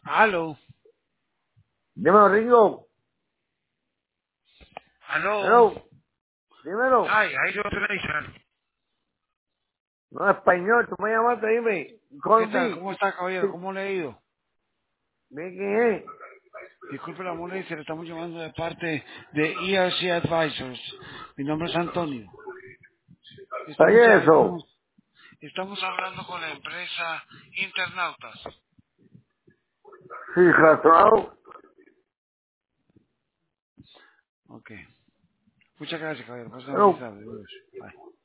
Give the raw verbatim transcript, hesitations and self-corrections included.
Aló, Dímelo, Ringo. aló. Hello. Dímelo. Hi, how you doing today, sir? No, español. Tú me llamaste, dime. ¿Qué Call tal? me. ¿Cómo está, caballero? Sí. ¿Cómo le ha ido? Dime quién es. Disculpe la molestia, le estamos llamando de parte de E R C Advisors. Mi nombre es Antonio. Estamos, Oye, eso. estamos, estamos hablando con la empresa Internautas. Sí, razonado. Ok. Muchas gracias, caballero. Pasen una feliz Hello. tarde. Adiós. Bye.